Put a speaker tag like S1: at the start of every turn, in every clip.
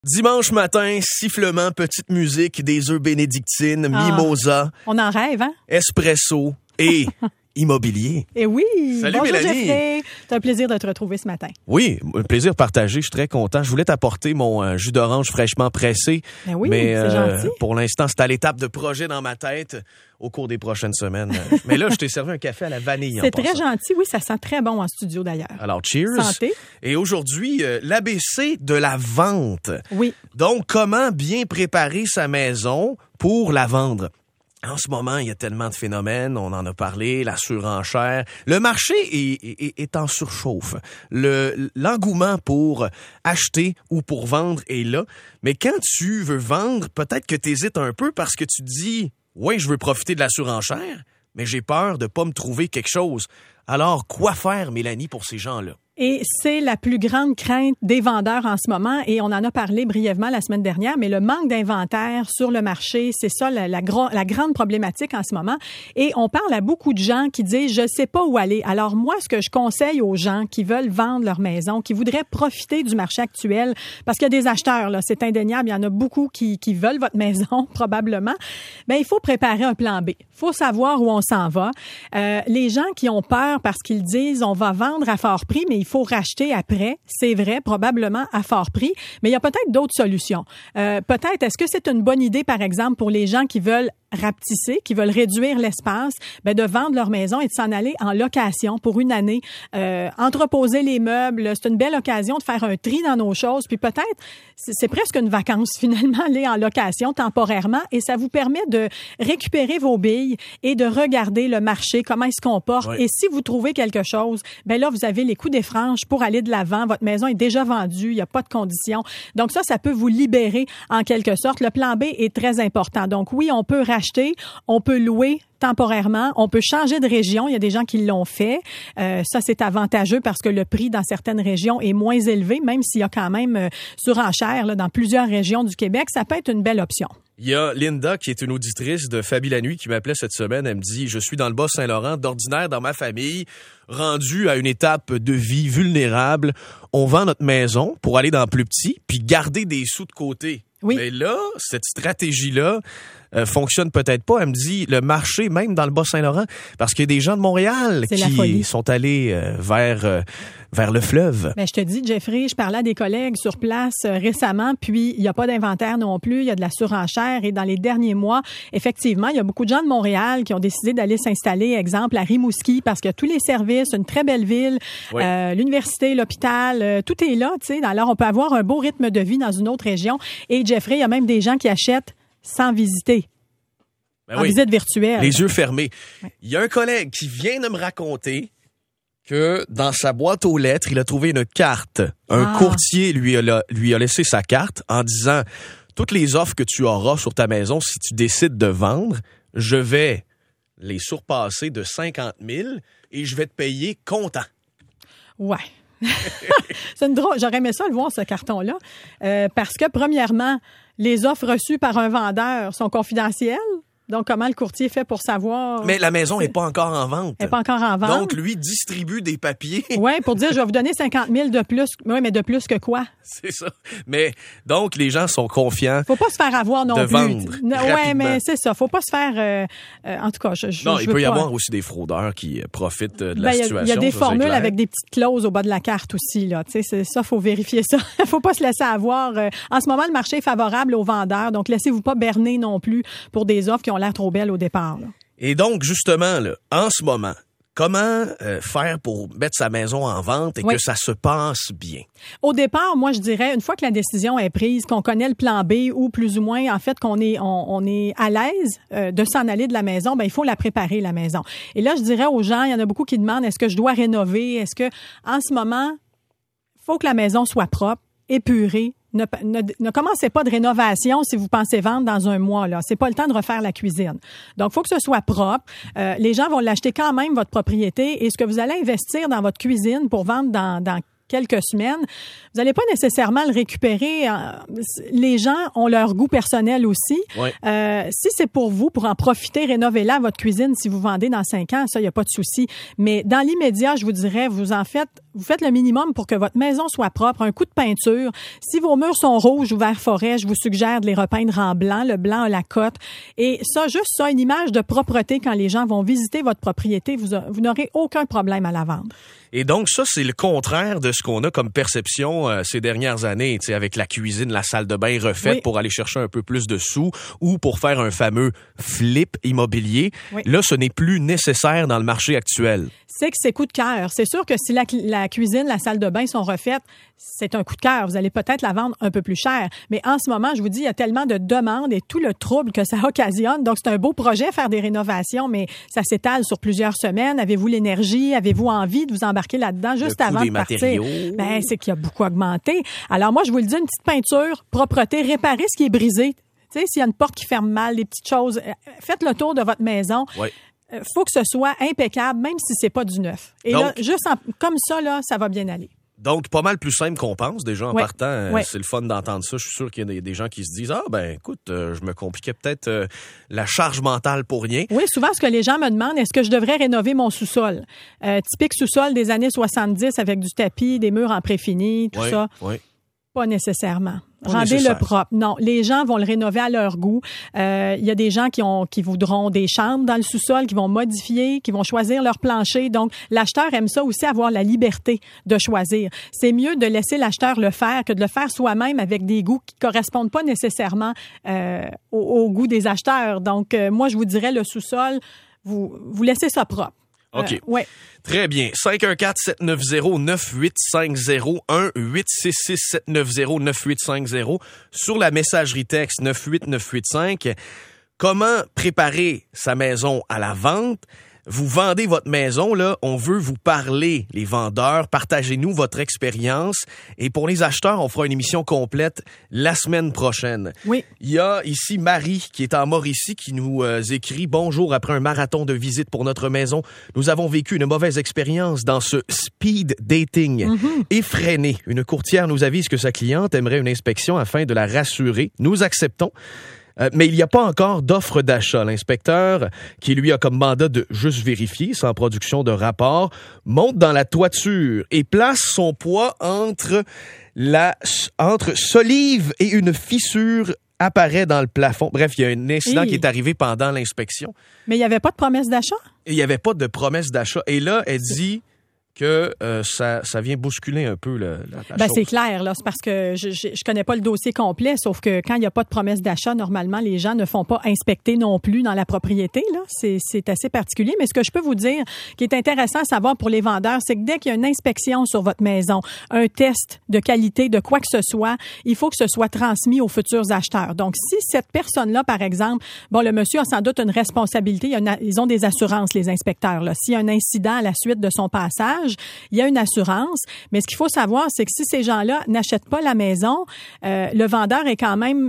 S1: Dimanche matin, sifflement, petite musique, des œufs bénédictines, mimosa.
S2: On en rêve, hein?
S1: Espresso et immobilier.
S2: Eh oui!
S1: Salut
S2: bonjour
S1: Mélanie!
S2: Jeffrey! C'est un plaisir de te retrouver ce matin.
S1: Oui, un plaisir partagé, je suis très content. Je voulais t'apporter mon jus d'orange fraîchement pressé.
S2: Ben oui,
S1: mais
S2: c'est gentil.
S1: pour l'instant, c'est à l'étape de projet dans ma tête au cours des prochaines semaines. Mais là, je t'ai servi un café à la vanille.
S2: C'est très gentil, oui, ça sent très bon en studio d'ailleurs.
S1: Alors, cheers.
S2: Santé.
S1: Et aujourd'hui, l'ABC de la vente.
S2: Oui.
S1: Donc, comment bien préparer sa maison pour la vendre? En ce moment, il y a tellement de phénomènes, on en a parlé, la surenchère. Le marché est en surchauffe. L'engouement pour acheter ou pour vendre est là. Mais quand tu veux vendre, peut-être que tu hésites un peu parce que tu te dis « Oui, je veux profiter de la surenchère, mais j'ai peur de pas me trouver quelque chose. » Alors, quoi faire, Mélanie, pour ces gens-là?
S2: Et c'est la plus grande crainte des vendeurs en ce moment, et on en a parlé brièvement la semaine dernière, mais le manque d'inventaire sur le marché, c'est ça la grande problématique en ce moment. Et on parle à beaucoup de gens qui disent « je sais pas où aller ». Alors moi, ce que je conseille aux gens qui veulent vendre leur maison, qui voudraient profiter du marché actuel, parce qu'il y a des acheteurs, là, c'est indéniable, il y en a beaucoup qui veulent votre maison, probablement, bien, il faut préparer un plan B. Il faut savoir où on s'en va. Les gens qui ont peur parce qu'ils disent « on va vendre à fort prix », mais il faut racheter après, c'est vrai, probablement à fort prix, mais il y a peut-être d'autres solutions. Peut-être, est-ce que c'est une bonne idée, par exemple, pour les gens qui veulent rapetisser, qui veulent réduire l'espace, ben de vendre leur maison et de s'en aller en location pour une année, entreposer les meubles. C'est une belle occasion de faire un tri dans nos choses, puis peut-être, c'est presque une vacance finalement, aller en location temporairement, et ça vous permet de récupérer vos billes et de regarder le marché, comment il se comporte. Oui. Et si vous trouvez quelque chose, ben là, vous avez les coups des franges pour aller de l'avant. Votre maison est déjà vendue, il n'y a pas de conditions. Donc ça peut vous libérer en quelque sorte. Le plan B est très important. Donc oui, on peut racheter, on peut louer temporairement, on peut changer de région. Il y a des gens qui l'ont fait. Ça, c'est avantageux parce que le prix dans certaines régions est moins élevé, même s'il y a quand même surenchère là, dans plusieurs régions du Québec. Ça peut être une belle option.
S1: Il y a Linda, qui est une auditrice de Fabi la nuit, qui m'appelait cette semaine. Elle me dit « Je suis dans le Bas-Saint-Laurent, d'ordinaire dans ma famille, rendu à une étape de vie vulnérable. On vend notre maison pour aller dans plus petit, puis garder des sous de côté. » Oui. Mais là, cette stratégie-là fonctionne peut-être pas. Elle me dit le marché, même dans le Bas-Saint-Laurent, parce qu'il y a des gens de Montréal qui sont allés vers le fleuve.
S2: Ben, je te dis, Jeffrey, je parlais à des collègues sur place récemment, puis il n'y a pas d'inventaire non plus, il y a de la surenchère, et dans les derniers mois, effectivement, il y a beaucoup de gens de Montréal qui ont décidé d'aller s'installer, exemple, à Rimouski, parce qu'il y a tous les services, une très belle ville, oui. L'université, l'hôpital, tout est là, tu sais. Alors, on peut avoir un beau rythme de vie dans une autre région. Et Jeffrey, il y a même des gens qui achètent sans visiter. En visite virtuelle.
S1: Les yeux fermés.
S2: Oui.
S1: Il y a un collègue qui vient de me raconter que dans sa boîte aux lettres, il a trouvé une carte. Un courtier lui a laissé sa carte en disant « Toutes les offres que tu auras sur ta maison, si tu décides de vendre, je vais les surpasser de 50 000 et je vais te payer comptant. »
S2: Ouais. C'est une drôle. J'aurais aimé ça le voir, ce carton-là. Parce que, premièrement, les offres reçues par un vendeur sont confidentielles. Donc, comment le courtier fait pour savoir?
S1: Mais la maison n'est pas encore en vente.
S2: Elle n'est pas encore en vente.
S1: Donc, lui distribue des papiers.
S2: Oui, pour dire, je vais vous donner 50 000 de plus. Oui, mais de plus que quoi?
S1: C'est ça. Mais, donc, les gens sont confiants.
S2: Faut pas se faire avoir non plus.
S1: Oui,
S2: mais c'est ça. Faut pas se faire... en tout cas,
S1: non, il peut y avoir aussi des fraudeurs qui profitent de la situation.
S2: Il y a des formules avec des petites clauses au bas de la carte aussi, là. Tu sais, c'est ça, faut vérifier ça. Faut pas se laisser avoir. En ce moment, le marché est favorable aux vendeurs. Donc, laissez-vous pas berner non plus pour des offres qui ont l'air trop belles au départ, là.
S1: Et donc, justement, là, en ce moment, comment faire pour mettre sa maison en vente et que ça se passe bien?
S2: Au départ, moi, je dirais, une fois que la décision est prise, qu'on connaît le plan B ou plus ou moins, en fait, qu'on est, on est à l'aise de s'en aller de la maison, ben il faut la préparer, la maison. Et là, je dirais aux gens, il y en a beaucoup qui demandent, est-ce que je dois rénover? Est-ce que, en ce moment, il faut que la maison soit propre, épurée. Ne commencez pas de rénovation si vous pensez vendre dans un mois, là. C'est pas le temps de refaire la cuisine. Donc, il faut que ce soit propre. Les gens vont l'acheter quand même, votre propriété. Et ce que vous allez investir dans votre cuisine pour vendre dans quelques semaines, vous n'allez pas nécessairement le récupérer. Les gens ont leur goût personnel aussi. Oui. Si c'est pour vous, pour en profiter, rénovez-la votre cuisine si vous vendez dans 5 ans, ça, il n'y a pas de souci. Mais dans l'immédiat, je vous dirais, vous en faites Vous faites le minimum pour que votre maison soit propre, un coup de peinture. Si vos murs sont rouges ou vert forêt, je vous suggère de les repeindre en blanc. Le blanc a la cote. Et ça, juste ça, une image de propreté quand les gens vont visiter votre propriété, vous n'aurez aucun problème à la vendre.
S1: Et donc, ça, c'est le contraire de ce qu'on a comme perception ces dernières années, tu sais, avec la cuisine, la salle de bain refaite pour aller chercher un peu plus de sous ou pour faire un fameux flip immobilier. Oui. Là, ce n'est plus nécessaire dans le marché actuel.
S2: C'est que c'est coup de cœur. C'est sûr que si la cuisine, la salle de bain sont refaites, c'est un coup de cœur. Vous allez peut-être la vendre un peu plus cher. Mais en ce moment, je vous dis, il y a tellement de demandes et tout le trouble que ça occasionne. Donc, c'est un beau projet, faire des rénovations, mais ça s'étale sur plusieurs semaines. Avez-vous l'énergie? Avez-vous envie de vous embarquer là-dedans juste avant de partir? Ben, c'est qu'il y a beaucoup augmenté. Alors, moi, je vous le dis, une petite peinture, propreté, réparer ce qui est brisé. Tu sais, s'il y a une porte qui ferme mal, des petites choses, faites le tour de votre maison. Oui. Faut que ce soit impeccable, même si c'est pas du neuf. Et donc, là, juste comme ça, là, ça va bien aller.
S1: Donc, pas mal plus simple qu'on pense, déjà, en partant. C'est le fun d'entendre ça. Je suis sûr qu'il y a des gens qui se disent « Ah, ben écoute, je me compliquais peut-être la charge mentale pour rien. »
S2: Oui, souvent, ce que les gens me demandent, est-ce que je devrais rénover mon sous-sol? Typique sous-sol des années 70 avec du tapis, des murs en préfini, tout ça. Oui. Pas nécessairement. Rendez-le propre. Non, les gens vont le rénover à leur goût. Il y a des gens qui voudront des chambres dans le sous-sol, qui vont modifier, qui vont choisir leur plancher. Donc, l'acheteur aime ça aussi, avoir la liberté de choisir. C'est mieux de laisser l'acheteur le faire que de le faire soi-même avec des goûts qui correspondent pas nécessairement au goût des acheteurs. Donc, moi, je vous dirais le sous-sol, vous laissez ça propre.
S1: OK. Très bien. 514-790-9850, 1-866-790-9850. Sur la messagerie texte 98985. Comment préparer sa maison à la vente? Vous vendez votre maison, là, on veut vous parler, les vendeurs. Partagez-nous votre expérience. Et pour les acheteurs, on fera une émission complète la semaine prochaine.
S2: Oui.
S1: Il y a ici Marie, qui est en Mauricie, qui nous écrit « Bonjour, après un marathon de visite pour notre maison, nous avons vécu une mauvaise expérience dans ce speed dating effréné. Une courtière nous avise que sa cliente aimerait une inspection afin de la rassurer. Nous acceptons. Mais il n'y a pas encore d'offre d'achat. L'inspecteur, qui lui a comme mandat de juste vérifier, sans production de rapport, monte dans la toiture et place son poids entre solive et une fissure apparaît dans le plafond. Bref, il y a un incident qui est arrivé pendant l'inspection.
S2: Mais il n'y avait pas de promesse d'achat?
S1: Il n'y avait pas de promesse d'achat. Et là, elle dit que ça vient bousculer un peu la chose.
S2: C'est clair, là. C'est parce que je connais pas le dossier complet, sauf que quand il n'y a pas de promesse d'achat, normalement, les gens ne font pas inspecter non plus dans la propriété, là. C'est assez particulier. Mais ce que je peux vous dire, qui est intéressant à savoir pour les vendeurs, c'est que dès qu'il y a une inspection sur votre maison, un test de qualité de quoi que ce soit, il faut que ce soit transmis aux futurs acheteurs. Donc, si cette personne-là, par exemple, le monsieur a sans doute une responsabilité, ils ont des assurances, les inspecteurs, là. S'il y a un incident à la suite de son passage, il y a une assurance, mais ce qu'il faut savoir, c'est que si ces gens-là n'achètent pas la maison, le vendeur est quand même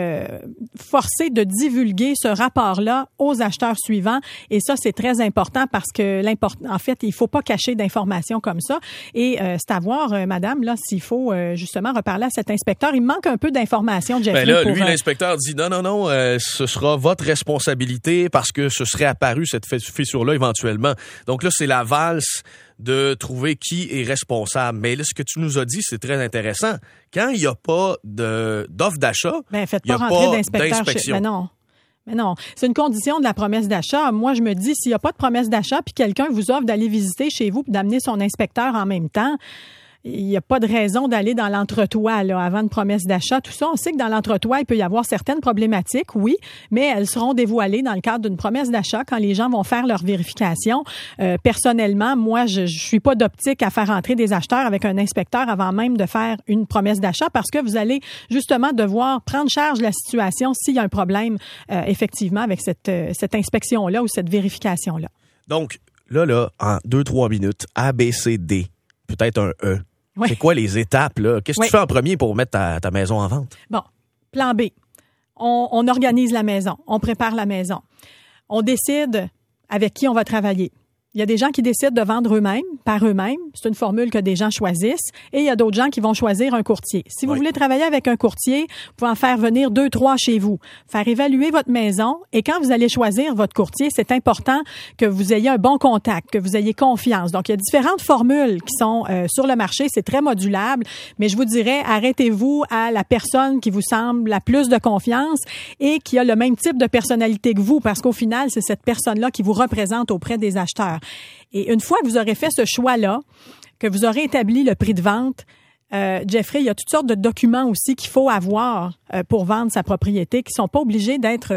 S2: forcé de divulguer ce rapport-là aux acheteurs suivants. Et ça, c'est très important parce que en fait, il faut pas cacher d'informations comme ça. Et c'est à voir, madame, là, s'il faut justement reparler à cet inspecteur. Il manque un peu d'informations, Jeffrey.
S1: Ben là, lui, l'inspecteur dit non, ce sera votre responsabilité parce que ce serait apparu cette fissure-là éventuellement. Donc là, c'est la valse de trouver qui est responsable. Mais là, ce que tu nous as dit, c'est très intéressant. Quand il n'y a pas d'offre d'achat,
S2: faites pas rentrer d'inspecteur. Mais non, c'est une condition de la promesse d'achat. Moi, je me dis, s'il n'y a pas de promesse d'achat puis quelqu'un vous offre d'aller visiter chez vous et d'amener son inspecteur en même temps, il n'y a pas de raison d'aller dans l'entretoit là, avant une promesse d'achat. Tout ça, on sait que dans l'entretoit, il peut y avoir certaines problématiques, oui, mais elles seront dévoilées dans le cadre d'une promesse d'achat quand les gens vont faire leur vérification. Personnellement, moi, je suis pas d'optique à faire entrer des acheteurs avec un inspecteur avant même de faire une promesse d'achat parce que vous allez justement devoir prendre charge de la situation s'il y a un problème effectivement avec cette inspection-là ou cette vérification-là.
S1: Donc, là, en 2-3 minutes, A, B, C, D, peut-être un E. Oui. C'est quoi les étapes, là? Qu'est-ce que tu fais en premier pour mettre ta maison en vente?
S2: Bon, plan B. On organise la maison. On prépare la maison. On décide avec qui on va travailler. Il y a des gens qui décident de vendre eux-mêmes, par eux-mêmes. C'est une formule que des gens choisissent. Et il y a d'autres gens qui vont choisir un courtier. Si vous voulez travailler avec un courtier, vous pouvez en faire venir 2, 3 chez vous, faire évaluer votre maison. Et quand vous allez choisir votre courtier, c'est important que vous ayez un bon contact, que vous ayez confiance. Donc, il y a différentes formules qui sont sur le marché. C'est très modulable. Mais je vous dirais, arrêtez-vous à la personne qui vous semble la plus de confiance et qui a le même type de personnalité que vous. Parce qu'au final, c'est cette personne-là qui vous représente auprès des acheteurs. Et une fois que vous aurez fait ce choix-là, que vous aurez établi le prix de vente, Jeffrey, il y a toutes sortes de documents aussi qu'il faut avoir pour vendre sa propriété qui sont pas obligés d'être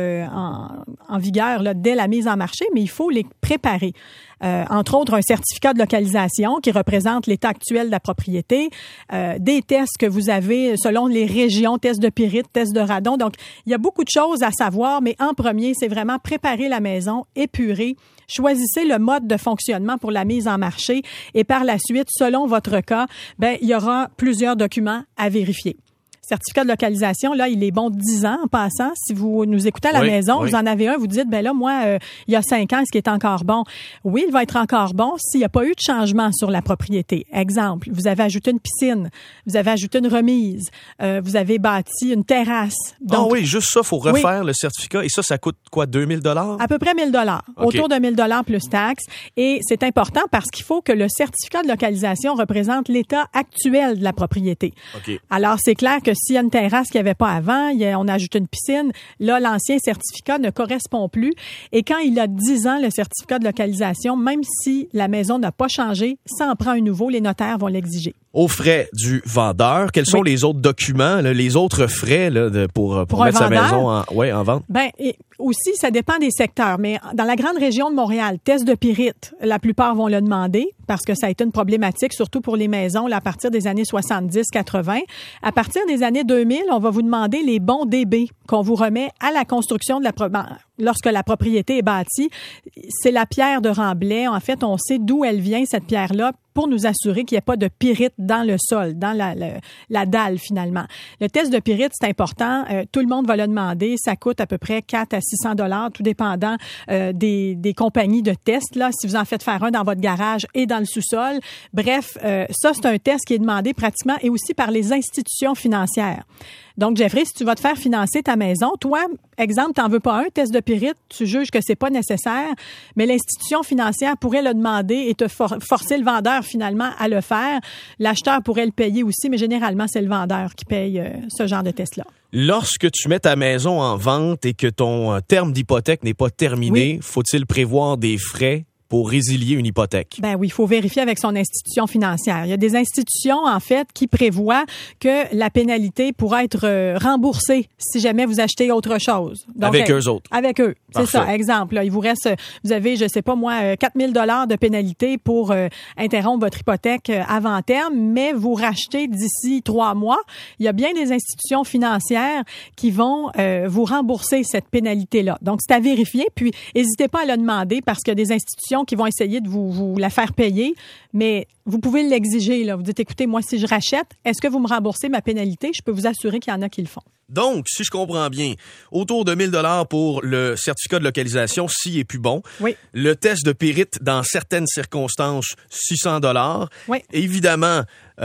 S2: en vigueur là, dès la mise en marché, mais il faut les préparer. Entre autres, un certificat de localisation qui représente l'état actuel de la propriété, des tests que vous avez selon les régions, tests de pyrite, tests de radon. Donc, il y a beaucoup de choses à savoir, mais en premier, c'est vraiment préparer la maison, épurer, choisissez le mode de fonctionnement pour la mise en marché et par la suite, selon votre cas, il y aura plusieurs documents à vérifier. Certificat de localisation, là, il est bon 10 ans en passant. Si vous nous écoutez à la maison, vous en avez un, vous dites, moi, il y a 5 ans, est-ce qu'il est encore bon? Oui, il va être encore bon s'il n'y a pas eu de changement sur la propriété. Exemple, vous avez ajouté une piscine, vous avez ajouté une remise, vous avez bâti une terrasse. Donc,
S1: juste ça, faut refaire le certificat. Et ça coûte quoi, 2000 $?
S2: À peu près 1000 $. Okay. Autour de 1000 $ plus taxes. Et c'est important parce qu'il faut que le certificat de localisation représente l'état actuel de la propriété.
S1: Okay.
S2: Alors, c'est clair que s'il y a une terrasse qu'il n'y avait pas avant, on ajoute une piscine, là, l'ancien certificat ne correspond plus. Et quand il a 10 ans, le certificat de localisation, même si la maison n'a pas changé, ça en prend un nouveau, les notaires vont l'exiger.
S1: Aux frais du vendeur, quels sont les autres documents, là, les autres frais là, pour mettre sa maison en vente?
S2: Aussi, ça dépend des secteurs, mais dans la grande région de Montréal, test de pyrite, la plupart vont le demander parce que ça a été une problématique, surtout pour les maisons là, à partir des années 70-80. À partir des années 2000, on va vous demander les bons DB qu'on vous remet à la construction de lorsque la propriété est bâtie. C'est la pierre de Remblai. En fait, on sait d'où elle vient, cette pierre-là, pour nous assurer qu'il n'y ait pas de pyrite dans le sol, dans la dalle, finalement. Le test de pyrite, c'est important. Tout le monde va le demander. Ça coûte à peu près 400 à 600 $, tout dépendant des compagnies de tests. Là, si vous en faites faire un dans votre garage et dans le sous-sol. Bref, ça, c'est un test qui est demandé pratiquement et aussi par les institutions financières. Donc, Jeffrey, si tu vas te faire financer ta maison, toi, exemple, t'en veux pas un test de pyrite, tu juges que c'est pas nécessaire, mais l'institution financière pourrait le demander et te forcer le vendeur finalement à le faire. L'acheteur pourrait le payer aussi, mais généralement, c'est le vendeur qui paye ce genre de test-là.
S1: Lorsque tu mets ta maison en vente et que ton terme d'hypothèque n'est pas terminé, faut-il prévoir des frais pour résilier une hypothèque?
S2: Oui, il faut vérifier avec son institution financière. Il y a des institutions, en fait, qui prévoient que la pénalité pourra être remboursée si jamais vous achetez autre chose. Donc,
S1: avec eux autres?
S2: Avec eux.
S1: Parfait.
S2: C'est ça. Exemple, là, il vous reste, vous avez, je sais pas moi, 4000 $ de pénalité pour interrompre votre hypothèque avant terme, mais vous rachetez d'ici 3 mois. Il y a bien des institutions financières qui vont vous rembourser cette pénalité-là. Donc, c'est à vérifier. Puis, n'hésitez pas à le demander parce qu'il y a des institutions qui vont essayer de vous la faire payer, mais vous pouvez l'exiger. Là. Vous dites, écoutez, moi, si je rachète, est-ce que vous me remboursez ma pénalité? Je peux vous assurer qu'il y en a qui le font.
S1: Donc, si je comprends bien, autour de 1000 $ pour le certificat de localisation, s'il est plus bon.
S2: Oui.
S1: Le test de pyrite, dans certaines circonstances, 600 $.
S2: Oui.
S1: Évidemment,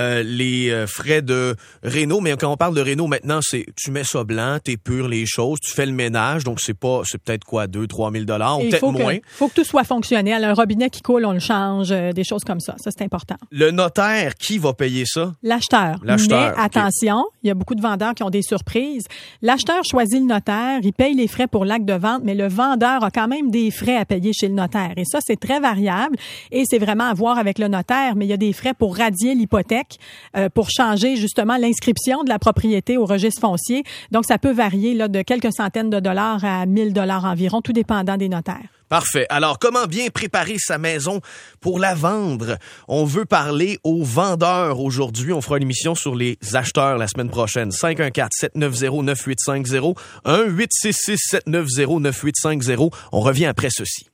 S1: les frais de réno, mais quand on parle de réno maintenant, c'est tu mets ça blanc, t'épures les choses, tu fais le ménage, donc c'est peut-être quoi, 2-3 000 $, ou peut-être moins.
S2: Il faut que tout soit fonctionnel. Un robinet qui coule, on le change, des choses comme ça. Ça, c'est important.
S1: Le notaire, qui va payer ça?
S2: L'acheteur. Mais attention, il y a beaucoup de vendeurs qui ont des surprises. L'acheteur choisit le notaire, il paye les frais pour l'acte de vente, mais le vendeur a quand même des frais à payer chez le notaire. Et ça, c'est très variable et c'est vraiment à voir avec le notaire, mais il y a des frais pour radier l'hypothèque, pour changer justement l'inscription de la propriété au registre foncier. Donc, ça peut varier là, de quelques centaines de dollars à 1000 $ environ, tout dépendant des notaires.
S1: Parfait. Alors, comment bien préparer sa maison pour la vendre? On veut parler aux vendeurs aujourd'hui. On fera une émission sur les acheteurs la semaine prochaine. 514-790-9850. 1-866-790-9850. On revient après ceci.